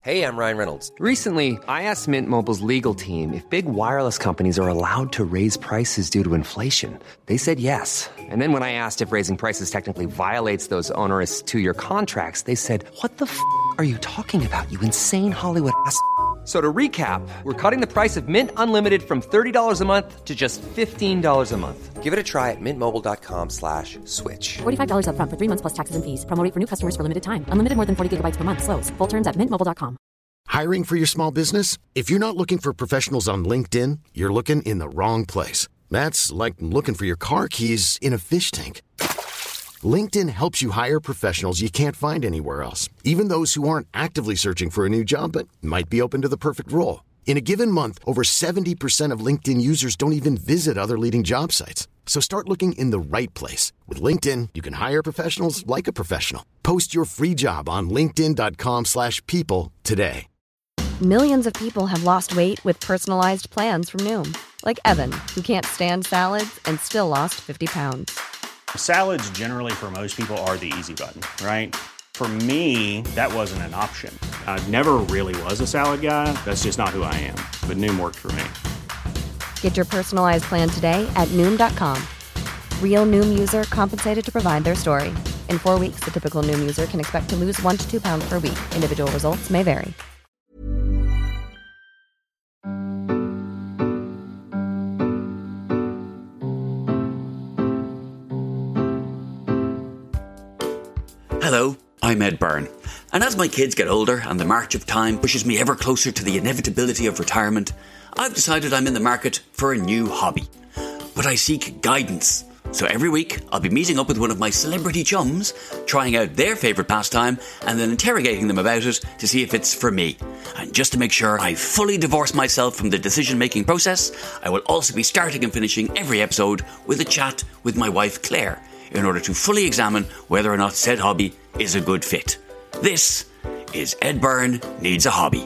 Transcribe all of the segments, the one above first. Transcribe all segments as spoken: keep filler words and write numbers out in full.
Hey, I'm Ryan Reynolds. Recently, I asked Mint Mobile's legal team if big wireless companies are allowed to raise prices due to inflation. They said yes. And then when I asked if raising prices technically violates those onerous two-year contracts, they said, what the f*** are you talking about, you insane Hollywood ass f- So to recap, we're cutting the price of Mint Unlimited from thirty dollars a month to just fifteen dollars a month. Give it a try at mintmobile.com slash switch. forty-five dollars up front for three months plus taxes and fees. Promo rate for new customers for limited time. Unlimited more than forty gigabytes per month. Slows full terms at mint mobile dot com. Hiring for your small business? If you're not looking for professionals on LinkedIn, you're looking in the wrong place. That's like looking for your car keys in a fish tank. LinkedIn helps you hire professionals you can't find anywhere else, even those who aren't actively searching for a new job but might be open to the perfect role. In a given month, over seventy percent of LinkedIn users don't even visit other leading job sites. So start looking in the right place. With LinkedIn, you can hire professionals like a professional. Post your free job on linkedin.com slash people today. Millions of people have lost weight with personalized plans from Noom. Like Evan, who can't stand salads and still lost fifty pounds. Salads generally for most people are the easy button, right? For me, that wasn't an option. I never really was a salad guy. That's just not who I am. But Noom worked for me. Get your personalized plan today at Noom dot com. Real Noom user compensated to provide their story. In four weeks, the typical Noom user can expect to lose one to two pounds per week. Individual results may vary. Hello, I'm Ed Byrne, and as my kids get older and the march of time pushes me ever closer to the inevitability of retirement, I've decided I'm in the market for a new hobby. But I seek guidance, so every week I'll be meeting up with one of my celebrity chums, trying out their favourite pastime, and then interrogating them about it to see if it's for me. And just to make sure I fully divorce myself from the decision-making process, I will also be starting and finishing every episode with a chat with my wife Claire, in order to fully examine whether or not said hobby is a good fit. This is Ed Byrne Needs a Hobby.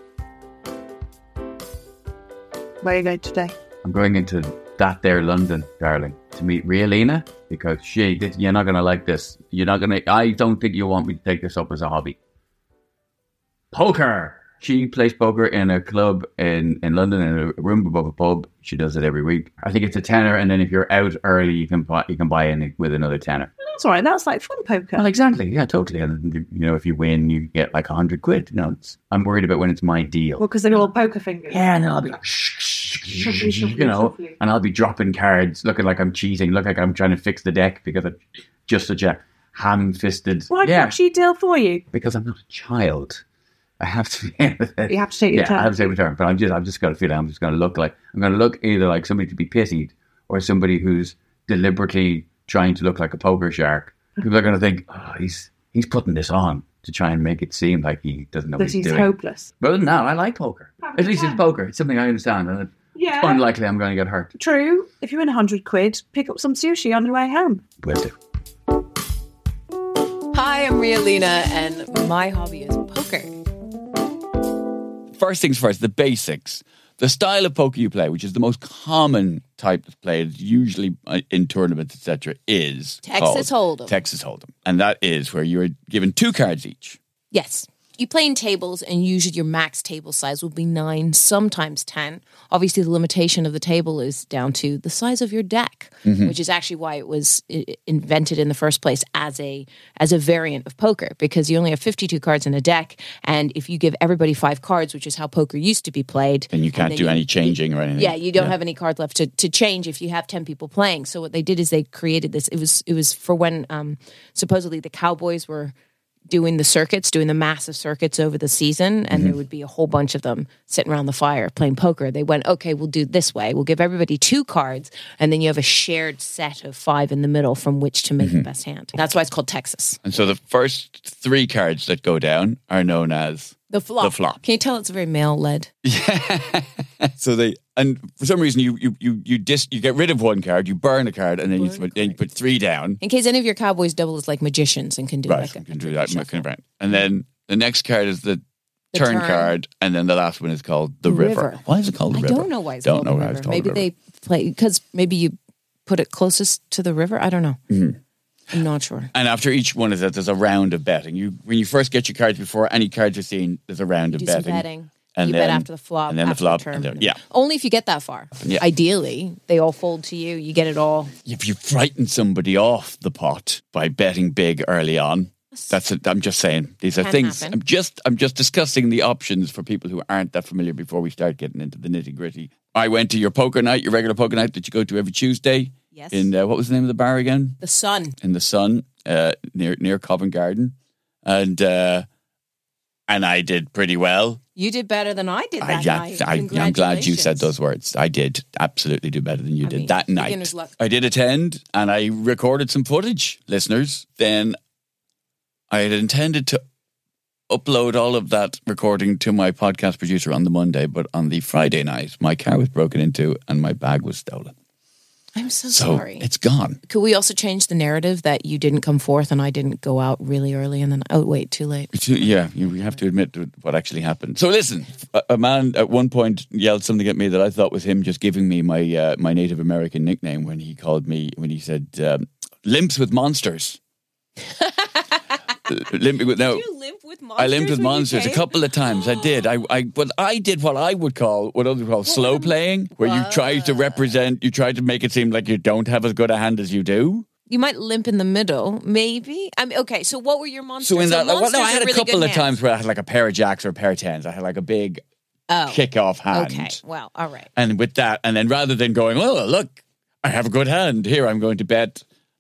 Where are you going today? I'm going into that there London, darling, to meet Rialina, because she, this, you're not going to like this. You're not going to, I don't think you want me to take this up as a hobby. Poker! She plays poker in a club in, in London, in a room above a pub. She does it every week. I think it's a tenner, and then if you're out early, you can buy, you can buy in with another tenner. That's all right. That's like fun poker. Well, exactly. Yeah, totally. And you know, if you win, you get like a hundred quid. You know, it's, I'm worried about when it's my deal. Well, because they're all poker fingers. Yeah, and then I'll be like, shh, shh, shh, shh, you know, and I'll be dropping cards, looking like I'm cheating, look like I'm trying to fix the deck because I'm just such a ham-fisted. Why yeah. can't she deal for you? Because I'm not a child. I have to be able to, You have to take your yeah, turn. I have to take my turn. But I'm just, I've just got a feeling I'm just going to look like, I'm going to look either like somebody to be pitied or somebody who's deliberately trying to look like a poker shark. People are going to think, oh, he's he's putting this on to try and make it seem like he doesn't know That what he's, he's doing. hopeless. But no, I like poker. Probably At least can. it's poker. It's something I understand. And Yeah. it's unlikely I'm going to get hurt. True. If you win a hundred quid, pick up some sushi on the way home. Will do. Hi, I'm Rialina, and my hobby is poker. First things first, the basics. The style of poker you play, which is the most common type that's played, usually in tournaments, et cetera, is Texas Hold'em. Texas Hold'em. And that is where you're given two cards each. Yes. You play in tables, and usually your max table size will be nine, sometimes ten. Obviously, the limitation of the table is down to the size of your deck, mm-hmm. which is actually why it was invented in the first place as a as a variant of poker, because you only have fifty-two cards in a deck, and if you give everybody five cards, which is how poker used to be played, and you can't then do you, any changing or anything. Yeah, you don't yeah. have any card left to, to change if you have ten people playing. So what they did is they created this. It was it was for when um, supposedly the Cowboys were doing the circuits, doing the massive circuits over the season, and mm-hmm. there would be a whole bunch of them sitting around the fire playing poker. They went, okay, we'll do it this way. We'll give everybody two cards, and then you have a shared set of five in the middle from which to make mm-hmm. the best hand. That's why it's called Texas. And so the first three cards that go down are known as the flop. The flop. Can you tell it's very male-led? Yeah. So they, and for some reason you you you you dis, you get rid of one card, you burn a card, and then you, put, then you put three down. In case any of your Cowboys double as like magicians and can do right, like a, can do that. Kind of, and then the next card is the, the turn, turn card, and then the last one is called the, the river. river. Why is it called the I river? I don't know why it's don't called know the why river. It's called maybe the river. they play because maybe you put it closest to the river. I don't know. Mm-hmm. I'm not sure. And after each one of that, there's a round of betting. You when you first get your cards, before any cards are seen, there's a round You of do some betting. betting. And you then, bet after the flop, and then after the flop, the turn. and then, yeah. Only if you get that far. Yeah. Ideally, they all fold to you. You get it all. If you frighten somebody off the pot by betting big early on, that's it. I'm just saying these are Can things. happen. I'm just I'm just discussing the options for people who aren't that familiar before we start getting into the nitty gritty. I went to your poker night, your regular poker night that you go to every Tuesday. Yes. In uh, what was the name of the bar again? The Sun. In the Sun, uh, near near Covent Garden, and uh, and I did pretty well. You did better than I did that I, yeah, night. I, I'm glad you said those words. I did absolutely do better than you I did mean, that night. beginner's luck. I did attend, and I recorded some footage, listeners. Then I had intended to upload all of that recording to my podcast producer on the Monday, but on the Friday night, my car was broken into and my bag was stolen. I'm so, So sorry. it's gone. Could we also change the narrative that you didn't come forth and I didn't go out really early and then, oh, wait, too late? It's- Yeah, you have to admit to what actually happened. So listen, a, a man at one point yelled something at me that I thought was him just giving me my uh, my Native American nickname when he called me, when he said, um, limps with monsters. Limping with, no, Did you limp with monsters? I limped with when you monsters a came? couple of times. I did. I, I, but I did what I would call, what others call slow playing, where you try to represent, you try to make it seem like you don't have as good a hand as you do. You might limp in the middle, maybe. I mean, okay, so what were your monsters? So in that, like, well, no, monsters I had are a really couple good of hands. times where I had like a pair of jacks or a pair of tens. I had like a big Oh. kick-off hand. Okay, well, all right. And with that, and then rather than going, oh, look, I have a good hand. Here, I'm going to bet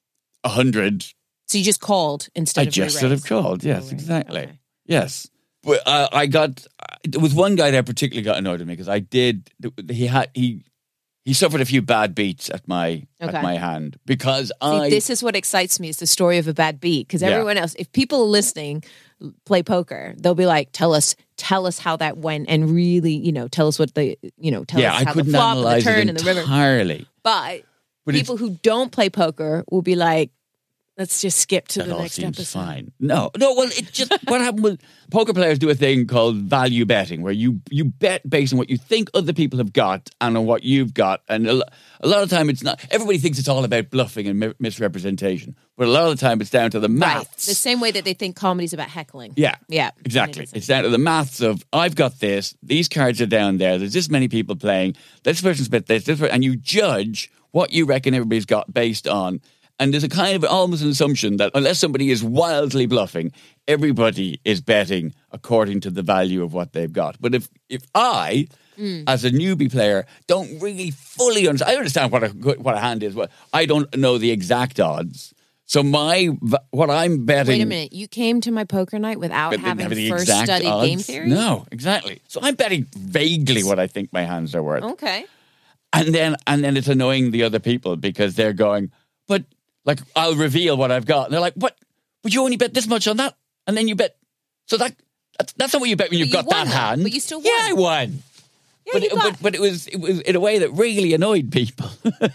a hundred. So you just called instead I of just sort of re-raised. called. Yes, Oh, right. exactly. Okay. Yes. But uh, I got, there was one guy that particularly got annoyed at me because I did, he had, he, he suffered a few bad beats at my, Okay. at my hand because See, I, this is what excites me is the story of a bad beat because Yeah. everyone else, if people listening play poker, they'll be like, tell us, tell us how that went and really, you know, tell us what the, you know, tell yeah, us I how the couldn't flop and the analyze turn it and the river. entirely. But, But it's- people who don't play poker will be like, let's just skip to That the all next seems episode. fine. No, no. Well, it just what happened was poker players do a thing called value betting, where you you bet based on what you think other people have got and on what you've got. And a, lo- a lot of time, it's not. Everybody thinks it's all about bluffing and mi- misrepresentation, but a lot of the time, it's down to the Right. maths. The same way that they think comedy's about heckling. Yeah, Yeah. exactly. And it isn't. It's down to the maths of I've got this. These cards are down there. There's this many people playing. This person's bet this. This, per- and you judge what you reckon everybody's got based on. And there's a kind of almost an assumption that unless somebody is wildly bluffing, everybody is betting according to the value of what they've got. But if if I, as a newbie player, don't really fully understand, I understand what a good- what a hand is, but I don't know the exact odds. So my v- what I'm betting. Wait a minute. You came to my poker night without but didn't having have the first exact studied odds. game theory? No, exactly. So I'm betting vaguely what I think my hands are worth. Okay. And then and then it's annoying the other people because they're going, but like I'll reveal what I've got. And they're like, what? But you only bet this much on that, and then you bet. So that that's, that's not what you bet when you've But you got that won, though. hand. But you still Yeah, I won. won. Yeah, but, you it, got- but but it was it was in a way that really annoyed people.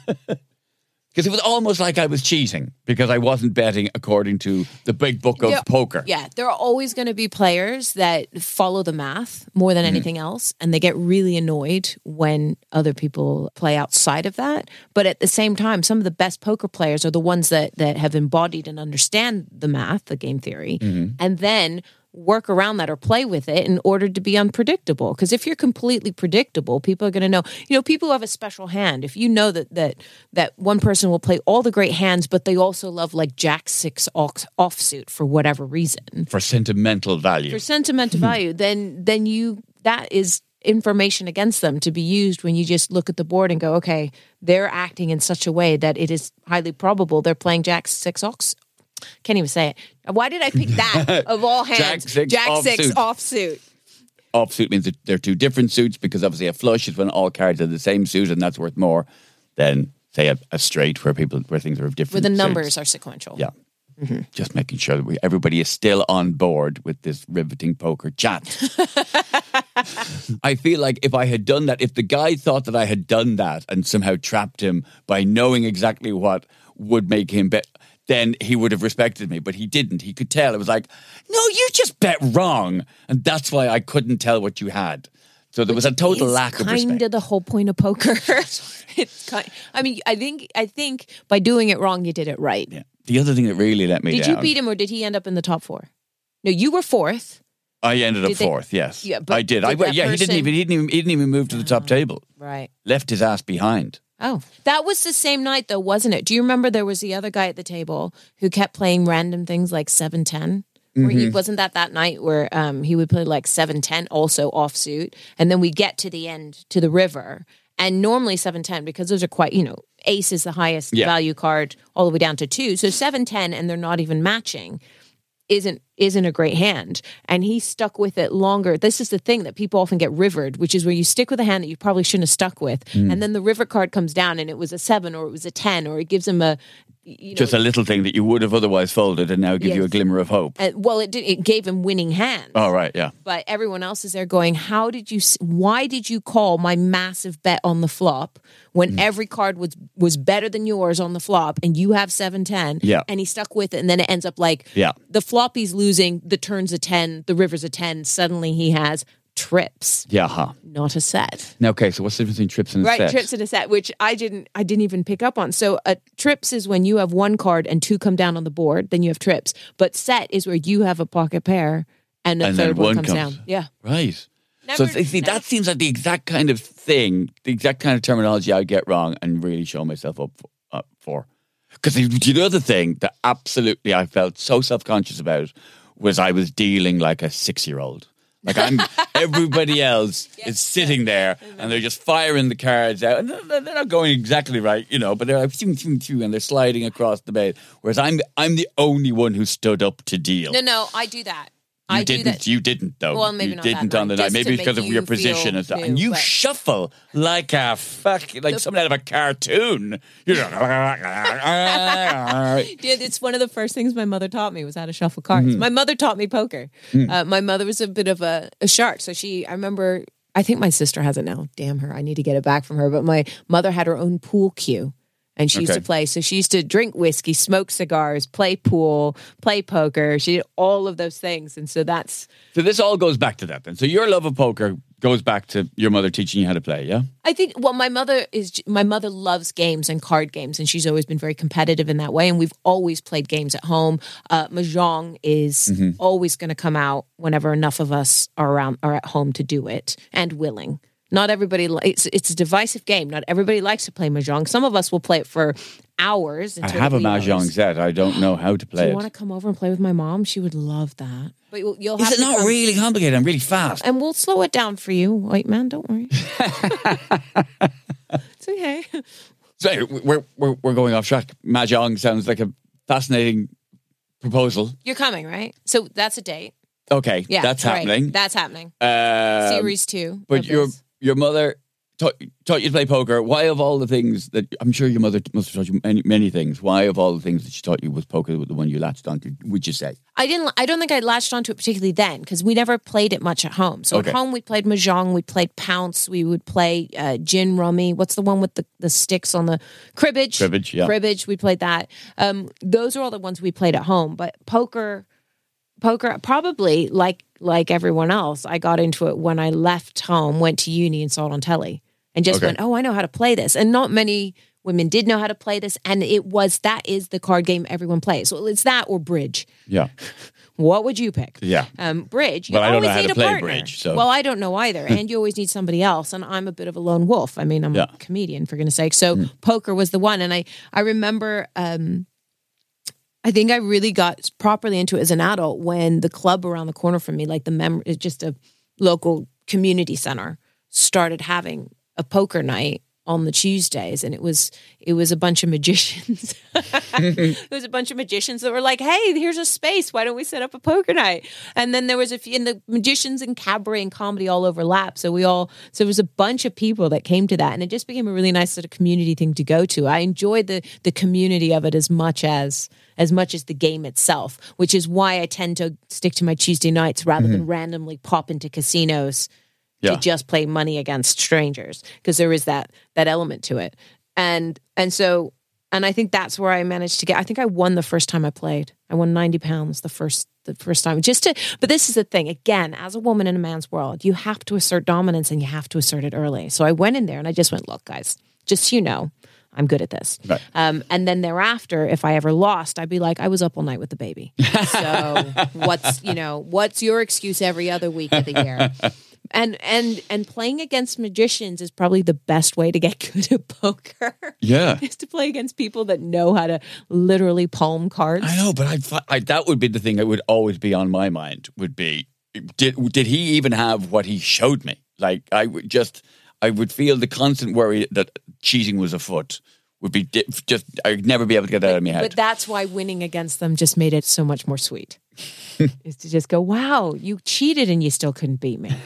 Because it was almost like I was cheating because I wasn't betting according to the big book of Yeah. poker. Yeah, there are always going to be players that follow the math more than anything else, and they get really annoyed when other people play outside of that. But at the same time, some of the best poker players are the ones that that have embodied and understand the math, the game theory, and then work around that or play with it in order to be unpredictable. Because if you're completely predictable, people are going to know. You know, people who have a special hand. If you know that that that one person will play all the great hands, but they also love like Jack Six ox, offsuit for whatever reason, For sentimental value. for sentimental value, then then you that is information against them to be used when you just look at the board and go, okay, they're acting in such a way that it is highly probable they're playing Jack Six ox. Can't even say it. Why did I pick that of all hands? Jack six Jack six offsuit. offsuit. Offsuit means that they're two different suits because obviously a flush is when all cards are the same suit and that's worth more than say a, a straight where people where things are of different. Where the numbers suits. are sequential. Yeah. Just making sure that we, everybody is still on board with this riveting poker chat. I feel like if I had done that, if the guy thought that I had done that and somehow trapped him by knowing exactly what would make him bet, then he would have respected me. But he didn't. He could tell. It was like, no, you just bet wrong. And that's why I couldn't tell what you had. So there was a total It's lack of kind respect. of the whole point of poker. It's kind. I mean, I think I think by doing it wrong, you did it right. Yeah. the other thing that really let me Did down. you beat him or did he end up in the top four? No, you were fourth. I ended up Did they- fourth. Yes, Yeah, but I did. did I that yeah. He didn't person- even. He didn't even. He didn't even move to the top table. Right. Left his ass behind. Oh, that was the same night though, wasn't it? Do you remember there was the other guy at the table who kept playing random things like seven ten? Where he wasn't that that night where um, he would play like seven ten, also offsuit, and then we get to the end to the river, and normally seven ten because those are quite, you know, ace is the highest Yeah. value card all the way down to two, so seven ten and they're not even matching. Isn't isn't a great hand, and he stuck with it longer. This is the thing that people often get rivered, which is where you stick with a hand that you probably shouldn't have stuck with, and then the river card comes down, and it was a seven or it was a ten, or it gives him a, you know, Just a little thing that you would have otherwise folded, and now give you a Yes. glimmer of hope. uh, well, it did, it gave him winning hands. Oh right, yeah. But everyone else is there going, how did you, s- why did you call my massive bet on the flop when Mm. every card was was better than yours on the flop and you have seven ten? Yeah. And he stuck with it. And then it ends up like Yeah. the flop he's losing, the turn's a ten, the river's a ten. Suddenly he has trips, Yeah. Huh. not a set. Now, okay. So what's the difference between trips and Right, sets? trips in a set, which I didn't, I didn't even pick up on. So, uh, trips is when you have one card and two come down on the board, then you have trips. But set is where you have a pocket pair and a And then third one one comes, comes. down. Yeah, Right. Never- so see, never- that seems like the exact kind of thing, the exact kind of terminology I get wrong and really show myself up for. Up for. Because the other thing that absolutely I felt so self-conscious about was I was dealing like a six-year-old. Like I'm, everybody else is sitting there and they're just firing the cards out, and they're they're not going exactly right, you know, but they're like ching, ching, ching, and they're sliding across the bed. Whereas I'm, I'm the only one who stood up to deal. No, no, I do that. You I didn't. do that. You didn't though. Well, maybe you not didn't that on the night, night. just Maybe to because make of your you position feel and stuff. new, And you but- shuffle like a fuck, like something out of a cartoon. You know. Yeah, it's one of the first things my mother taught me was how to shuffle cards. Mm-hmm. My mother taught me poker. Mm. Uh, my mother was a bit of a, a shark, so she. I remember. I think my sister has it now. Damn her! I need to get it back from her. But my mother had her own pool cue. And she used Okay. to play. So she used to drink whiskey, smoke cigars, play pool, play poker. She did all of those things. And so that's, So this all goes back to that then. So your love of poker goes back to your mother teaching you how to play, yeah? I think, well, my mother is, my mother loves games and card games. And she's always been very competitive in that way. And we've always played games at home. Uh, Mahjong is Mm-hmm. always going to come out whenever enough of us are around, are at home to do it and willing. Not everybody, li- it's, it's a divisive game. Not everybody likes to play Mahjong. Some of us will play it for hours. I until have a we mahjong knows. set. I don't know how to Do play you it. want to come over and play with my mom? She would love that. But you'll, you'll have Is it to not come- really complicated and really fast? And we'll slow it down for you, white man. Don't worry. It's okay. So we're, we're, we're going off track. Mahjong sounds like a fascinating proposal. You're coming, right? So that's a date. Okay, Yeah, that's right. happening. That's happening. Um, Series two. But of your this. your mother taught, taught you to play poker. Why of all the things that I'm sure your mother must have taught you many many things. Why of all the things that she taught you was poker the one you latched onto? Would you say? I didn't. I don't think I latched onto it particularly then because we never played it much at home. So Okay. at home we played mahjong, we played pounce, we would play uh, gin rummy. What's the one with the, the sticks on the cribbage? Cribbage, yeah. Cribbage. We played that. Um, those are all the ones we played at home. But poker, poker, probably like like everyone else, I got into it when I left home, went to uni, and saw it on telly, and just Okay. went, "Oh, I know how to play this." And not many women did know how to play this, and it was that is the card game everyone plays. So it's that or bridge. Yeah, What would you pick? yeah. Um, bridge. You Well, I don't always know how need to a play partner. bridge, so- Well, I don't know either, and you always need somebody else. And I'm a bit of a lone wolf. I mean, I'm Yeah. a comedian for goodness sake. So poker was the one, and I I remember. Um, I think I really got properly into it as an adult when the club around the corner from me, like the mem, it's just a local community center, started having a poker night on the Tuesdays, and it was it was a bunch of magicians. It was a bunch of magicians that were like, "Hey, here's a space. Why don't we set up a poker night?" And then there was a few, and the magicians and cabaret and comedy all overlap. So we all, so there was a bunch of people that came to that, and it just became a really nice sort of community thing to go to. I enjoyed the the community of it as much as as much as the game itself, which is why I tend to stick to my Tuesday nights rather than randomly pop into casinos Yeah. to just play money against strangers, because there is that that element to it. And and so and I think that's where I managed to get. I think I won the first time I played. I won ninety pounds the first the first time. Just to, but this is the thing. Again, as a woman in a man's world, you have to assert dominance and you have to assert it early. So I went in there and I just went, look, guys, just so you know, I'm good at this. Right. Um, and then thereafter, if I ever lost, I'd be like, I was up all night with the baby. So what's, you know, what's your excuse every other week of the year? And and and playing against magicians is probably the best way to get good at poker. Yeah. Is to play against people that know how to literally palm cards. I know, but I, I that would be the thing that would always be on my mind. Would be did did he even have what he showed me? Like I would just I would feel the constant worry that cheating was afoot. Would be di- just I'd never be able to get that out of my head. But that's why winning against them just made it so much more sweet. Is to just go, wow, you cheated and you still couldn't beat me.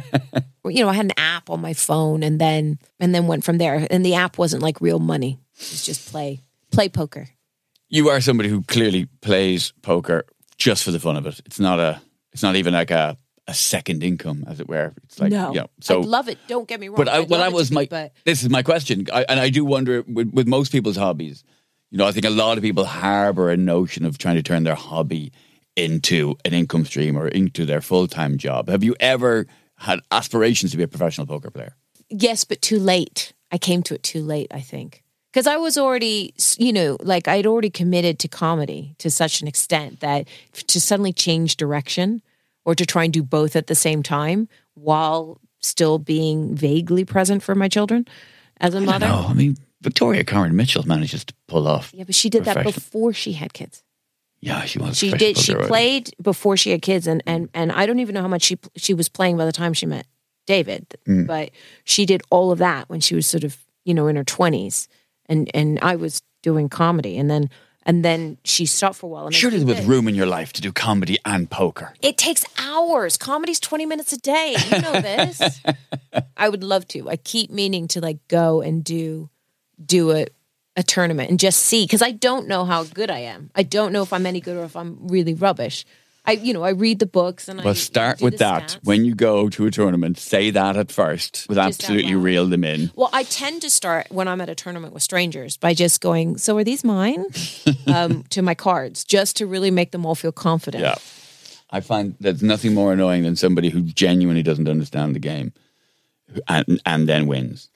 You know, I had an app on my phone and then and then went from there. And the app wasn't like real money. It was just play play poker. You are somebody who clearly plays poker just for the fun of it. It's not a it's not even like a, a second income, as it were. It's like no, you know, so I'd love it. Don't get me wrong. But I, I'd well, love that it was to my. be, but This is my question, I, and I do wonder with, with most people's hobbies. You know, I think a lot of people harbor a notion of trying to turn their hobby into an income stream or into their full time job. Have you ever had aspirations to be a professional poker player? yes, but too late. I came to it too late, I think. Because I was already, you know, like I'd already committed to comedy to such an extent that to suddenly change direction or to try and do both at the same time while still being vaguely present for my children as a mother. No, I mean, Victoria Coren Mitchell manages to pull off. Yeah, but she did that before she had kids. Yeah, she was. She did. She played before she had kids, and, and and I don't even know how much she she was playing by the time she met David. Mm. But she did all of that when she was sort of, you know, in her twenties, and and I was doing comedy, and then and then she stopped for a while. And Surely there was room in your life to do comedy and poker. It takes hours. Comedy's twenty minutes a day. You know this. I would love to. I keep meaning to like go and do do a. a tournament and just see, because I don't know how good I am. I don't know if I'm any good or if I'm really rubbish. I, you know, I read the books and well, I start do with the that. stats. When you go to a tournament, say that at first, with Just absolutely out loud. reel them in. Well, I tend to start when I'm at a tournament with strangers by just going, so are these mine? um, to my cards, just to really make them all feel confident. Yeah. I find there's nothing more annoying than somebody who genuinely doesn't understand the game and, and then wins.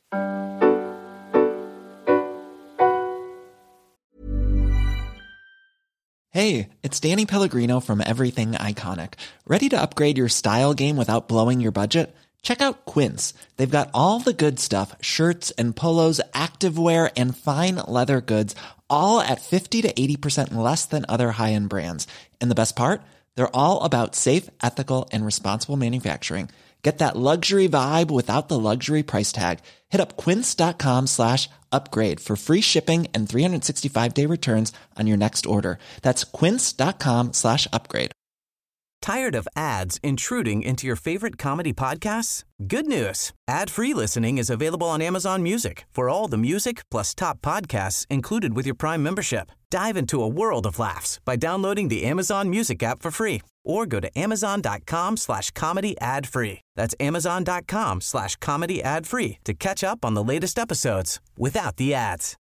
Hey, it's Danny Pellegrino from Everything Iconic. Ready to upgrade your style game without blowing your budget? Check out Quince. They've got all the good stuff, shirts and polos, activewear, and fine leather goods, all at fifty to eighty percent less than other high-end brands. And the best part? They're all about safe, ethical, and responsible manufacturing. Get that luxury vibe without the luxury price tag. Hit up quince.com slash upgrade for free shipping and three sixty-five day returns on your next order. That's quince.com slash upgrade. Tired of ads intruding into your favorite comedy podcasts? Good news. Ad-free listening is available on Amazon Music for all the music plus top podcasts included with your Prime membership. Dive into a world of laughs by downloading the Amazon Music app for free or go to amazon.com slash comedy ad free. That's amazon.com slash comedy ad free to catch up on the latest episodes without the ads.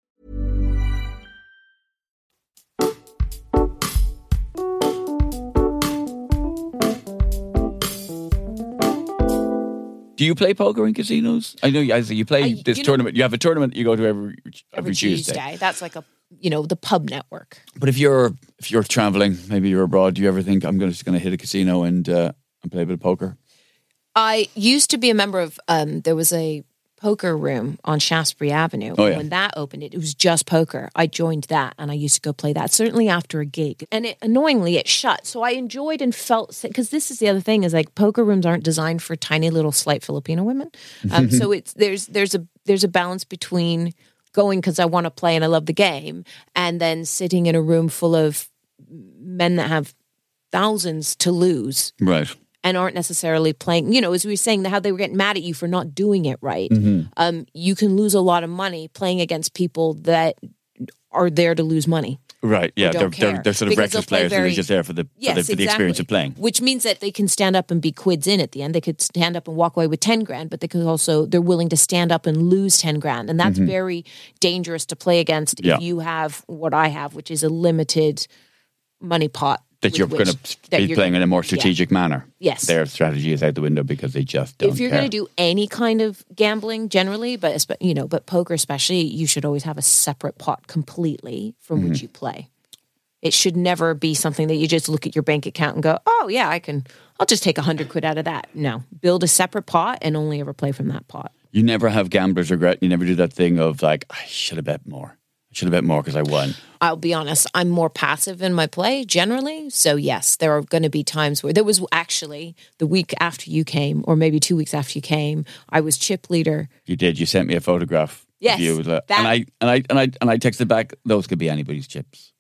Do you play poker in casinos? I know you, you play I, this you tournament. Know, you have a tournament you go to every every, every Tuesday. Tuesday. That's like a, you know, the pub network. But if you're if you're traveling, maybe you're abroad, do you ever think I'm gonna, just going to hit a casino and uh, and play a bit of poker? I used to be a member of. Um, there was a poker room on Shaftesbury Avenue. Oh, yeah. When that opened, it, it was just poker. I joined that and I used to go play that, certainly after a gig. And it, annoyingly, it shut. So I enjoyed and felt, because this is the other thing, is like poker rooms aren't designed for tiny little slight Filipino women. Um, so it's there's there's a there's a balance between going because I want to play and I love the game, and then sitting in a room full of men that have thousands to lose. Right. And aren't necessarily playing, you know, as we were saying, how they were getting mad at you for not doing it right. Mm-hmm. Um, you can lose a lot of money playing against people that are there to lose money. Right, yeah, don't they're, they're, care. they're sort of Because reckless they'll play players and very- they're just there for the, Yes, for the, for the experience exactly. of playing. Which means that they can stand up and be quids in at the end. They could stand up and walk away with ten grand, but they could also, they're willing to stand up and lose ten grand. And that's Mhm. very dangerous to play against Yeah. if you have what I have, which is a limited money pot That you're going to be playing in a more strategic yeah. manner. Yes. Their strategy is out the window because they just don't If you're care. going to do any kind of gambling generally, but you know, but poker especially, you should always have a separate pot completely from mm-hmm. which you play. It should never be something that you just look at your bank account and go, oh yeah, I can, I'll just take a hundred quid out of that. No, build a separate pot and only ever play from that pot. You never have gambler's regret. You never do that thing of like, I should have bet more. I should have bet more because I won. I'll be honest, I'm more passive in my play generally. So yes, there are going to be times where there was actually the week after you came, or maybe two weeks after you came, I was chip leader. You did. You sent me a photograph yes, of you. That, and I and I and I and I texted back, those could be anybody's chips.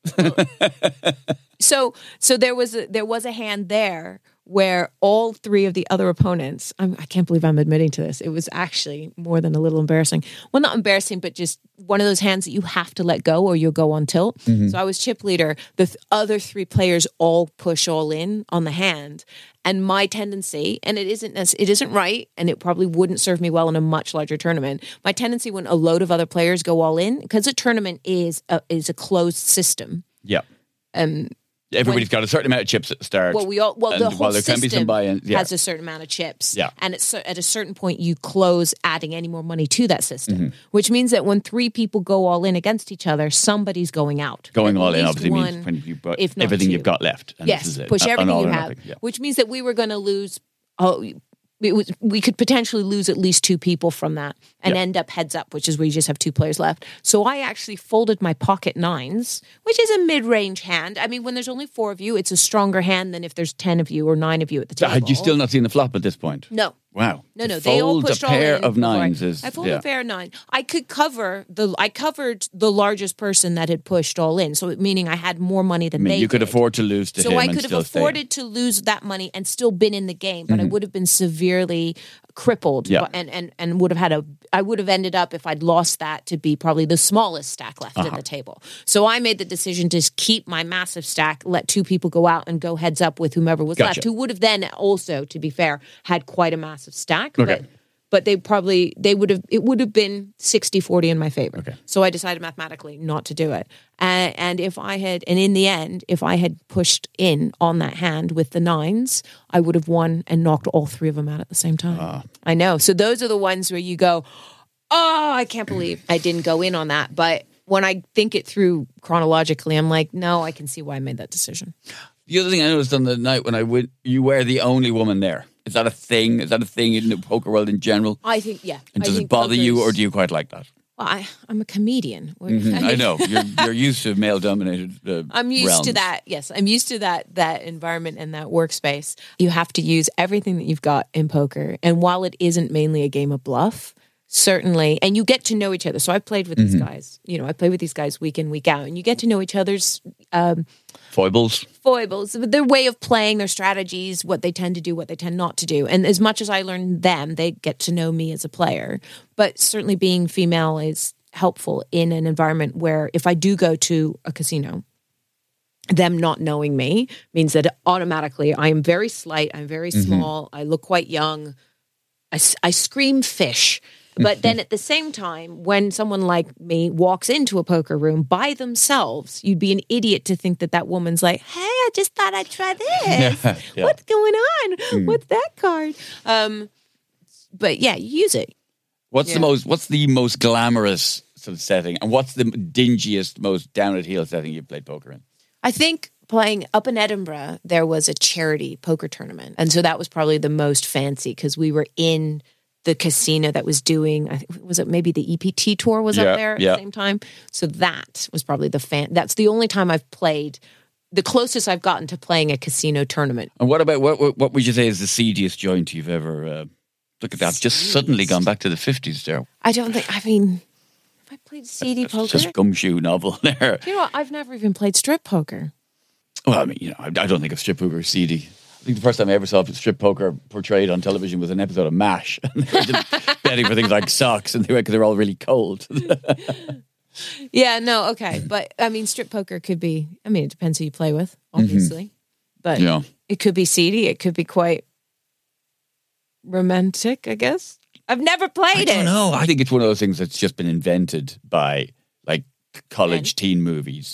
so so there was a, there was a hand there where all three of the other opponents, I'm, I can't believe I'm admitting to this, it was actually more than a little embarrassing. Well, not embarrassing, but just one of those hands that you have to let go or you'll go on tilt. Mm-hmm. So I was chip leader. The th- other three players all push all in on the hand. And my tendency, and it isn't it isn't right, and it probably wouldn't serve me well in a much larger tournament, my tendency when a load of other players go all in, because a tournament is a, is a closed system. Yeah. Um, Everybody's when, got a certain amount of chips at the start. Well, we all well the whole there system can be some buy-in, yeah. has a certain amount of chips. Yeah. And it's, at a certain point, you close adding any more money to that system, mm-hmm. which means that when three people go all in against each other, somebody's going out. Going At all in obviously one, means when you put if not everything two. you've got left. And yes, this is it. push everything you have, yeah. which means that we were going to lose. Oh, it was, we could potentially lose at least two people from that and yeah. end up heads up, which is where you just have two players left. So I actually folded my pocket nines, which is a mid-range hand. I mean, when there's only four of you, it's a stronger hand than if there's ten of you or nine of you at the table. Had you still not seen the flop at this point? No. Wow. No, no, to they all fold pushed a all pair in of nines I, is I folded yeah. a pair of nine. I could cover the. I covered the largest person that had pushed all in, so meaning I had more money than I mean, they. you could did. afford to lose to so him. I and could have still stay. afforded to lose that money and still been in the game, but Mm-hmm. I would have been severely crippled. Yeah. and and and would have had a. I would have ended up if I'd lost that to be probably the smallest stack left Uh-huh. at the table. So I made the decision to keep my massive stack, let two people go out and go heads up with whomever was Gotcha. left, who would have then also, to be fair, had quite a massive stack. Okay. But But they probably, they would have, it would have been sixty forty in my favor. Okay. So I decided mathematically not to do it. And, and if I had, and in the end, if I had pushed in on that hand with the nines, I would have won and knocked all three of them out at the same time. Ah. I know. So those are the ones where you go, oh, I can't believe I didn't go in on that. But when I think it through chronologically, I'm like, no, I can see why I made that decision. The other thing I noticed on the night when I went, you were the only woman there. Is that a thing? Is that a thing in the poker world in general? I think, yeah. And I does it think bother you, poker's- or do you quite like that? Well, I, I'm a comedian. Mm-hmm. I know you're you're used to male-dominated. Uh, I'm used realms. to that. Yes, I'm used to that that environment and that workspace. You have to use everything that you've got in poker, and while it isn't mainly a game of bluff, certainly, and you get to know each other. So I've played with these Mm-hmm. guys. You know, I play with these guys week in, week out, and you get to know each other's um, foibles, foibles, their way of playing, their strategies, what they tend to do, what they tend not to do. And as much as I learn them, they get to know me as a player. But certainly, being female is helpful in an environment where if I do go to a casino, them not knowing me means that automatically I am very slight, I'm very Mm-hmm. small, I look quite young, I, s- I scream fish. But then at the same time, when someone like me walks into a poker room by themselves, you'd be an idiot to think that that woman's like, hey, I just thought I'd try this. Yeah, yeah. What's going on? Mm. What's that card? Um, but yeah, use it. What's Yeah. the most? What's the most glamorous sort of setting, and what's the dingiest, most down at heel setting you've played poker in? I think playing up in Edinburgh, there was a charity poker tournament. And so that was probably the most fancy because we were in the casino that was doing, I think, was it maybe the E P T tour was Yeah, up there at yeah. the same time? So that was probably the fan. That's the only time I've played, the closest I've gotten to playing a casino tournament. And what about what? What, what would you say is the seediest joint you've ever? Uh, look at that! Just suddenly gone back to the fifties there. I don't think, I mean, have I played seedy poker? It's just gumshoe novel there. You know what? I've never even played strip poker. Well, I mean, you know, I, I don't think of strip poker as seedy. I think the first time I ever saw strip poker portrayed on television was an episode of MASH. And they were just betting for things like socks, and they were because they're all really cold. Yeah, no, okay. But I mean, strip poker could be, I mean, it depends who you play with, obviously. Mm-hmm. But Yeah. it could be seedy. It could be quite romantic, I guess. I've never played I it. don't know. I think it's one of those things that's just been invented by like college teen movies.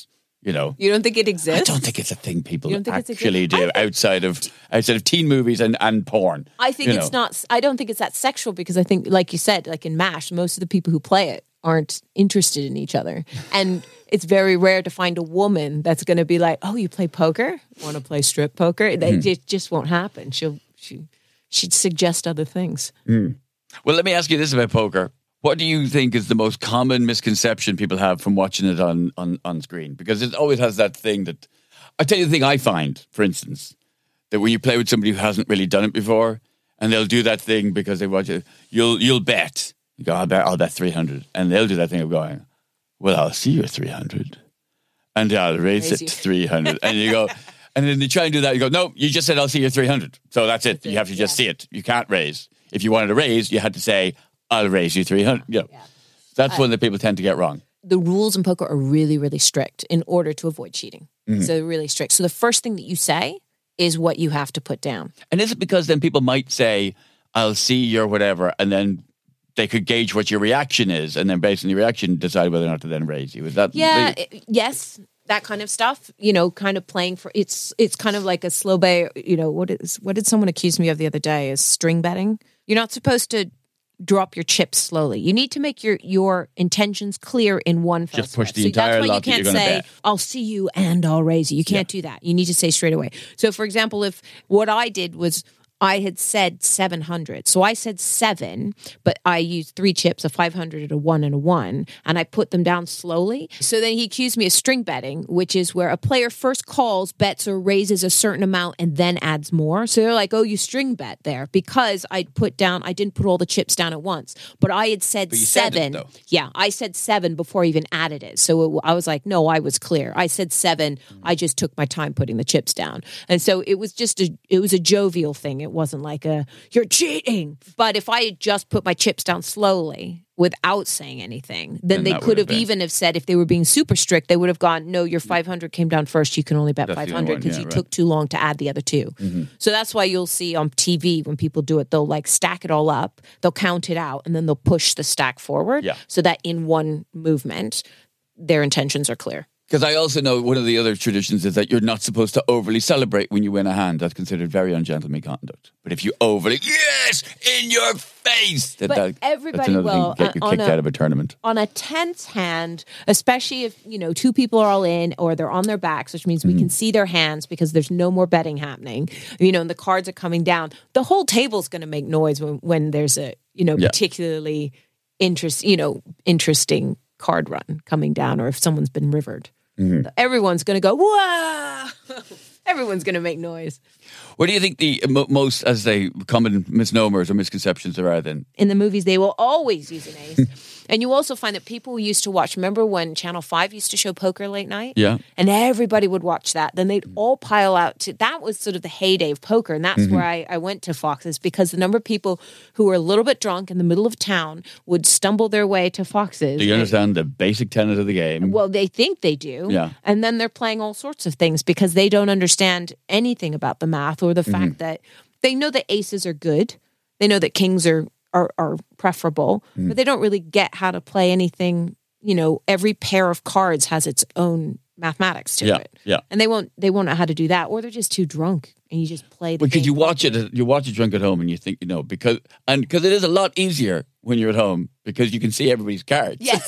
You know, You don't think it exists? I don't think it's a thing people You don't think it's a actually good- do outside of outside of teen movies and, and porn. I think you it's know. not. I don't think it's that sexual because I think, like you said, like in MASH, most of the people who play it aren't interested in each other, and it's very rare to find a woman that's going to be like, "Oh, you play poker? Want to play strip poker?" They, Mm-hmm. It just won't happen. She'll she she'd suggest other things. Mm. Well, let me ask you this about poker. What do you think is the most common misconception people have from watching it on, on, on screen? Because it always has that thing that... I tell you the thing I find, for instance, that when you play with somebody who hasn't really done it before, and they'll do that thing because they watch it, you'll you'll bet. You go, I'll bet, I'll bet three hundred. And they'll do that thing of going, well, I'll see your three hundred. And I'll raise, Raise it you. to three hundred. And you go... And then they try and do that. You go, no, you just said I'll see your three hundred. So that's it. That's you it, have to just yeah. see it. You can't raise. If you wanted to raise, you had to say, I'll raise you three hundred. You know, that's one that people tend to get wrong. The rules in poker are really, really strict in order to avoid cheating. Mhm. So they're really strict. So the first thing that you say is what you have to put down. And is it because then people might say, I'll see your whatever, and then they could gauge what your reaction is, and then based on your reaction, decide whether or not to then raise you? Is that Yeah, the- it- yes, that kind of stuff. You know, kind of playing for it's. It's kind of like a slow bay. You know, what is what did someone accuse me of the other day? Is string betting. You're not supposed to drop your chips slowly. You need to make your your intentions clear in one fell Just push swoop. the So entire that's why lot you that can't you're gonna say, bet. "I'll see you and I'll raise you." You can't do that. You need to say straight away. So, for example, if what I did was I had said seven hundred. So I said seven, but I used three chips, a five hundred, a one, and a one, and I put them down slowly. So then he accused me of string betting, which is where a player first calls, bets, or raises a certain amount and then adds more. So they're like, oh, you string bet there because I put down, I didn't put all the chips down at once, but I had said But you said it, seven. though. Yeah, I said seven before I even added it. So it, I was like, no, I was clear. I said seven. I just took my time putting the chips down. And so it was just a, it was a jovial thing. It wasn't like a, you're cheating. But if I had just put my chips down slowly without saying anything, then Then they that could would have have been- even have said, if they were being super strict, they would have gone, no, your five hundred came down first. You can only bet That's the only five hundred one, because yeah, you right. took too long to add the other two. Mhm. So that's why you'll see on T V when people do it, they'll like stack it all up, they'll count it out, and then they'll push the stack forward Yeah. so that in one movement, their intentions are clear. Because I also know one of the other traditions is that you're not supposed to overly celebrate when you win a hand. That's considered very ungentlemanly conduct. But if you overly, yes, in your face, that, But that, everybody that's another will, thing to get uh, you on kicked a- out of a tournament. On a tense hand, especially if, you know, two people are all in or they're on their backs, which means we Mm-hmm. can see their hands because there's no more betting happening, you know, and the cards are coming down, the whole table's going to make noise when, when there's a, you know, Yeah. particularly interest, you know, interesting card run coming down, or if someone's been rivered. Mhm. Everyone's going to go, whoa! Everyone's going to make noise. What do you think the mo- most, as they common misnomers or misconceptions there are then? In the movies, they will always use an ace. And you also find that people used to watch, remember when Channel five used to show poker late night? Yeah. And everybody would watch that. Then they'd all pile out to, that was sort of the heyday of poker. And that's Mhm. where I, I went to Fox's, because the number of people who were a little bit drunk in the middle of town would stumble their way to Fox's. Do you understand the basic tenet of the game? Well, they think they do. Yeah. And then they're playing all sorts of things because they don't understand anything about the math or the fact Mhm. that they know that aces are good. They know that kings are are, are preferable, Mm. but they don't really get how to play anything. You know, every pair of cards has its own mathematics to yeah, it. yeah. And they won't they won't know how to do that, or they're just too drunk and you just play the Because game. you watch it, you watch it drunk at home, and you think you know because and because it is a lot easier when you're at home because you can see everybody's cards. Yes.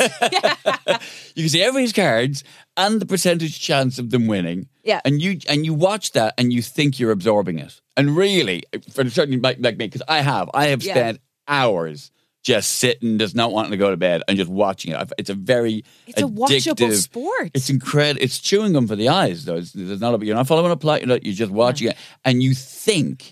You can see everybody's cards and the percentage chance of them winning. Yeah. And you and you watch that and you think you're absorbing it. And really, for certainly like, like me, because I have, I have Yeah. spent hours just sitting, just not wanting to go to bed, and just watching it. I've- It's a very It's a watchable addictive- sport. It's incredible. It's chewing gum for the eyes, though. It's, it's not. You're not following a plot. You're, not, you're just watching it, and you think.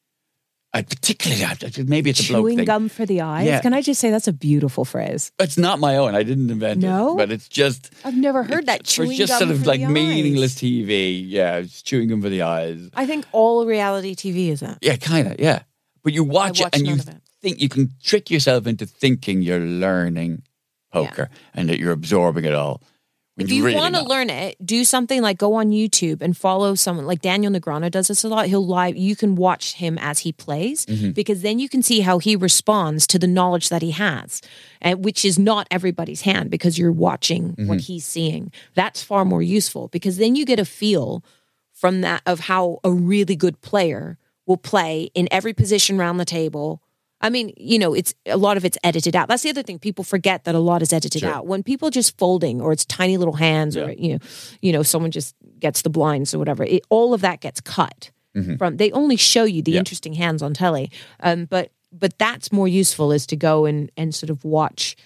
I particularly, maybe it's a bloke Chewing thing. gum for the eyes. Yeah. Can I just say that's a beautiful phrase? It's not my own. I didn't invent No? it, but it's just. I've never heard that. For Chewing just gum sort of for like the meaningless eyes. T V. Yeah, it's chewing gum for the eyes. I think all reality T V is that. Yeah, kind of. Yeah, but you watch, watch it and none you of it. think you can trick yourself into thinking you're learning poker and that you're absorbing it all. If you Really want to not. learn it, do something like go on YouTube and follow someone like Daniel Negreanu does this a lot. He'll live, you can watch him as he plays Mhm. because then you can see how he responds to the knowledge that he has, and which is not everybody's hand because you're watching what Mhm. he's seeing. That's far more useful because then you get a feel from that of how a really good player will play in every position around the table. I mean, you know, it's a lot of it's edited out. That's the other thing. People forget that a lot is edited Sure. out. When people just folding or it's tiny little hands or, you know, you know, someone just gets the blinds or whatever, it, all of that gets cut Mhm. from, they only show you the Yeah. interesting hands on telly. Um, but, but that's more useful is to go and, and sort of watch,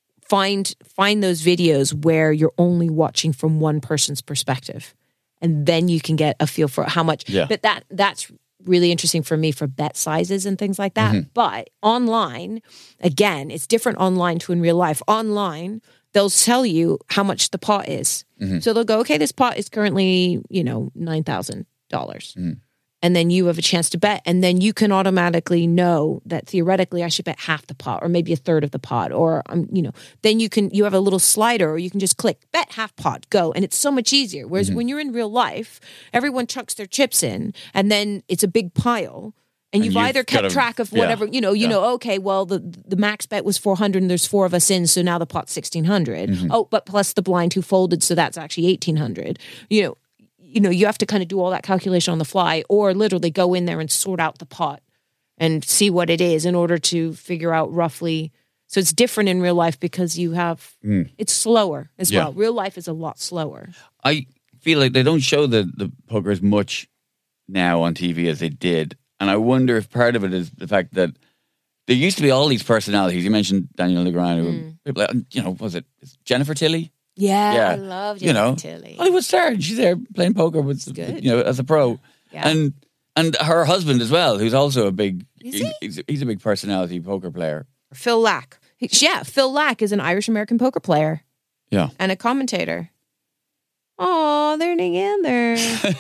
find, find those videos where you're only watching from one person's perspective. And then you can get a feel for how much, Yeah. but that, that's really interesting for me for bet sizes and things like that. Mhm. But online, again, it's different online to in real life. Online, they'll tell you how much the pot is. Mhm. So they'll go, okay, this pot is currently, you know, nine thousand dollars. Mhm. And then you have a chance to bet. And then you can automatically know that theoretically I should bet half the pot or maybe a third of the pot. Or, um, you know, then you can, you have a little slider or you can just click bet half pot, go. And it's so much easier. Whereas Mhm. when you're in real life, everyone chucks their chips in and then it's a big pile. And, And you've, you've either kept gotta- track of yeah, whatever, you know, you yeah. know, okay, well, the the max bet was four hundred and there's four of us in. So now the pot's sixteen hundred. Mhm. Oh, but plus the blind who folded. So that's actually eighteen hundred. You know, you know, you have to kind of do all that calculation on the fly or literally go in there and sort out the pot and see what it is in order to figure out roughly. So it's different in real life because you have, Mm. it's slower as Yeah. well. Real life is a lot slower. I feel like they don't show the, the poker as much now on T V as they did. And I wonder if part of it is the fact that there used to be all these personalities. You mentioned Daniel Negreanu. Mm. People like, you know, was it Jennifer Tilly? Yeah, Yeah. I love You know, Tilly. Hollywood star. and She's there playing poker with, good. you know, as a pro. Yeah. And and her husband as well, who's also a big, Is he? he's, he's a big personality poker player. Phil Lack. He- Yeah, Phil Lack is an Irish-American poker player Yeah. and a commentator. Oh, they're together.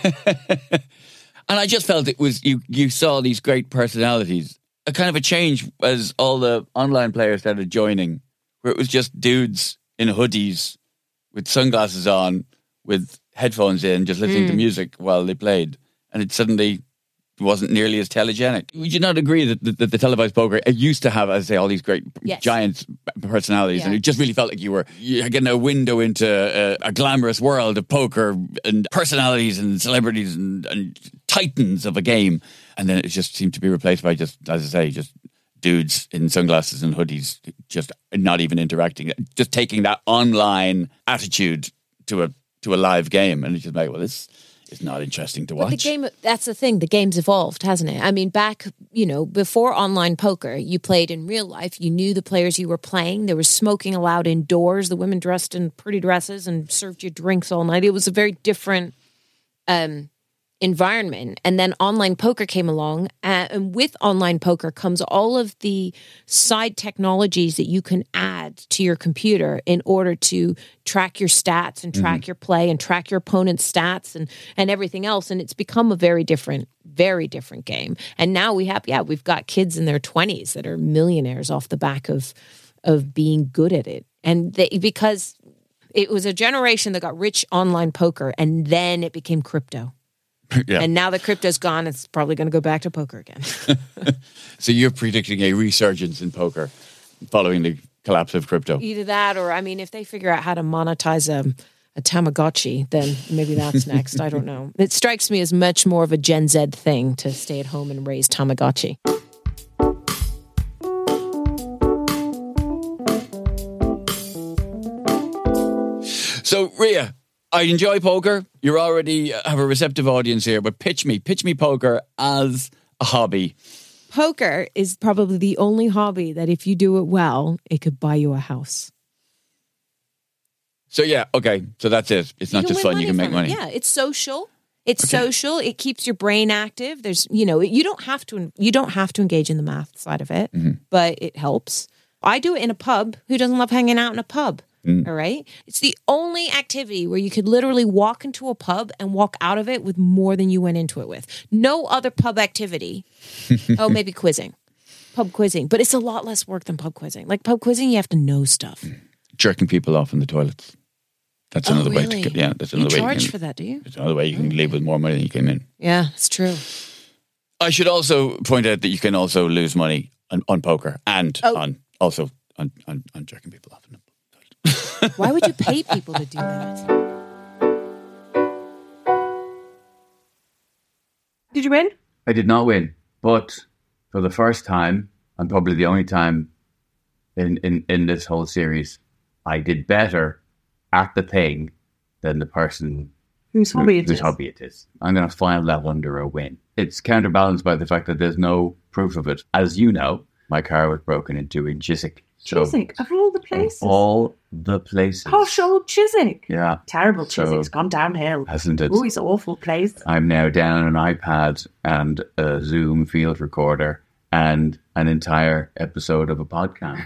And I just felt it was, you, you saw these great personalities. A kind of a change as all the online players started joining, where it was just dudes in hoodies with sunglasses on, with headphones in, just listening to Mm. music while they played. And it suddenly wasn't nearly as telegenic. Would you not agree that the, that the televised poker, it used to have, as I say, all these great Yes. giant personalities, Yeah. and it just really felt like you were you were getting a window into a, a glamorous world of poker and personalities and celebrities and, and titans of a game. And then it just seemed to be replaced by just, as I say, just dudes in sunglasses and hoodies, just not even interacting, just taking that online attitude to a to a live game. And it's just like, well, this is not interesting to But watch. the game, that's the thing. The game's evolved, hasn't it? I mean, back, you know, before online poker, you played in real life. You knew the players you were playing. There was smoking allowed indoors. The women dressed in pretty dresses and served you drinks all night. It was a very different um, environment. And then online poker came along. Uh, and with online poker comes all of the side technologies that you can add to your computer in order to track your stats and track Mhm. your play and track your opponent's stats and, and everything else. And it's become a very different, very different game. And now we have, yeah, we've got kids in their twenties that are millionaires off the back of, of being good at it. And they, because it was a generation that got rich online poker and then it became crypto. Yeah. And now that crypto's gone, it's probably going to go back to poker again. So you're predicting a resurgence in poker following the collapse of crypto. Either that or, I mean, if they figure out how to monetize a, a Tamagotchi, then maybe that's next. I don't know. It strikes me as much more of a Gen Z thing to stay at home and raise Tamagotchi. So, Rhea, I enjoy poker. You already have a receptive audience here, but pitch me, pitch me poker as a hobby. Poker is probably the only hobby that if you do it well, it could buy you a house. So, yeah, okay. So that's it. It's not You just win fun. You can make from money. it. Yeah, it's social. It's Okay. social. It keeps your brain active. There's, you know, you don't have to. You don't have to engage in the math side of it, Mhm. but it helps. I do it in a pub. Who doesn't love hanging out in a pub? Mm. All right. It's the only activity where you could literally walk into a pub and walk out of it with more than you went into it with. No other pub activity. Oh, maybe quizzing, pub quizzing, but it's a lot less work than pub quizzing. Like pub quizzing, you have to know stuff. Jerking people off in the toilets. That's Oh, another way really? to get, yeah, that's You another way. charge you can, for that, do you? It's another way you can leave with more money than you came in. Yeah, it's true. I should also point out that you can also lose money on, on poker and Oh. on also on, on, on jerking people off. Why would you pay people to do that? Did you win? I did not win, but for the first time, and probably the only time in, in, in this whole series, I did better at the thing than the person Whose who- hobby it whose is. hobby it is. I'm going to file that under a win. It's counterbalanced by the fact that there's no proof of it. As you know, my car was broken into in Chiswick. So, Chiswick, of all the of places. all the places. Posh old Chiswick. Yeah. Terrible So- Chiswick's gone downhill. Hasn't it? Oh, it's an awful place. I'm now down an iPad and a Zoom field recorder and an entire episode of a podcast.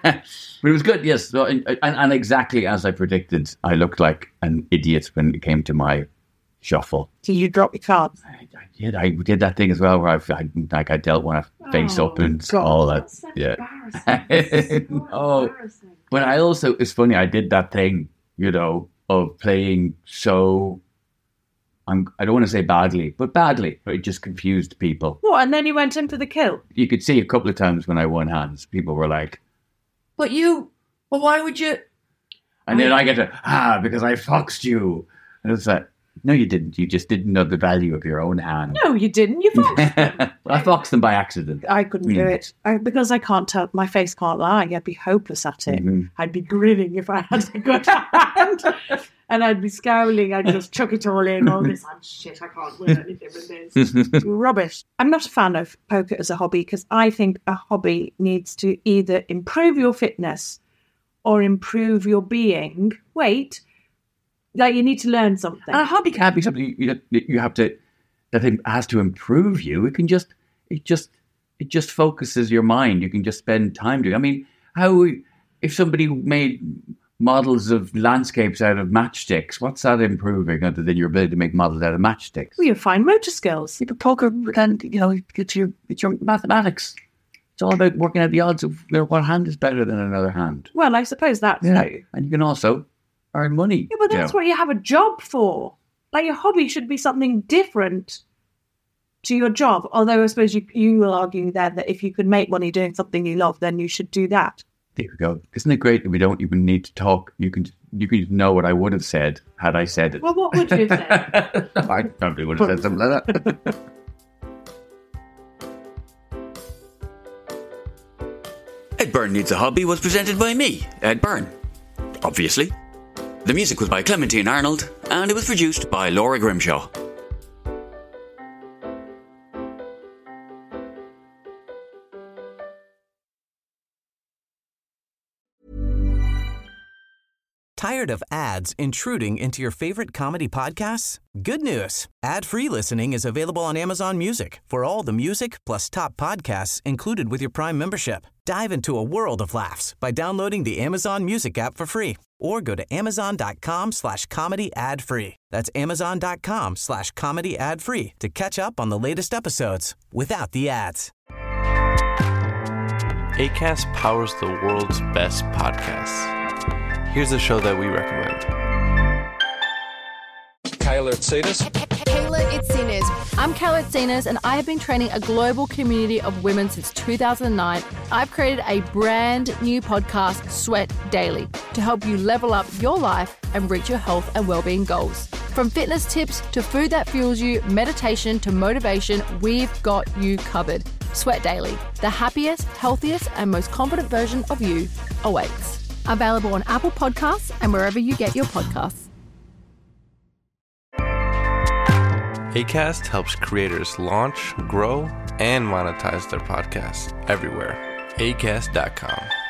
But it was good, yes. So, and, and, and exactly as I predicted, I looked like an idiot when it came to my shuffle. Did you drop your cards? I did, I did that thing as well where I, I like I dealt one face Oh, up and God, all that. that's so Yeah. embarrassing. So Oh, embarrassing. but I also, it's funny, I did that thing, you know, of playing so, I'm, I don't want to say badly, but badly. But it just confused people. What, and then you went in for the kill? You could see a couple of times when I won hands, people were like, but you, well, why would you? And then I get to, ah, because I foxed you. And it's like, no, you didn't. You just didn't know the value of your own hand. No, you didn't. You foxed them. I foxed them by accident. I couldn't do Mm. it I, because I can't tell. My face can't lie. I'd be hopeless at it. Mhm. I'd be grinning if I had a good hand, and I'd be scowling. I'd just chuck it all in. All this, I'm shit. I can't win anything with this. Rubbish. I'm not a fan of poker as a hobby because I think a hobby needs to either improve your fitness or improve your being. Wait. Like, you need to learn something. And a hobby can't be something you, you, you have to, that it has to improve you. It can just, it just, it just focuses your mind. You can just spend time doing. I mean, how, if somebody made models of landscapes out of matchsticks, what's that improving other than your ability to make models out of matchsticks? Well, you find motor skills. Yeah, but poker, and you know, it's your, it's your mathematics. It's all about working out the odds of you know, what hand is better than another hand. Well, I suppose that's Yeah. true. And you can also earn money. Yeah, but that's you know. what you have a job for. Like, your hobby should be something different to your job. Although I suppose you you will argue there that if you could make money doing something you love, then you should do that. There we go. Isn't it great that we don't even need to talk? You can you can know what I would have said had I said it. Well, what would you say? I probably would have said something like that. Ed Byrne Needs a Hobby was presented by me, Ed Byrne. Obviously. The music was by Clementine Arnold, and it was produced by Laura Grimshaw. Tired of ads intruding into your favorite comedy podcasts? Good news. Ad-free listening is available on Amazon Music for all the music plus top podcasts included with your Prime membership. Dive into a world of laughs by downloading the Amazon Music app for free or go to amazon.com slash comedy ad free. That's amazon.com slash comedy ad free to catch up on the latest episodes without the ads. Acast powers the world's best podcasts. Here's a show that we recommend. Kayla Itsinas. Kayla Itsinas. I'm Kayla Itsinas, and I have been training a global community of women since two thousand nine. I've created a brand new podcast, Sweat Daily, to help you level up your life and reach your health and well-being goals. From fitness tips to food that fuels you, meditation to motivation, we've got you covered. Sweat Daily, the happiest, healthiest, and most confident version of you awaits. Available on Apple Podcasts and wherever you get your podcasts. Acast helps creators launch, grow, and monetize their podcasts everywhere. acast dot com.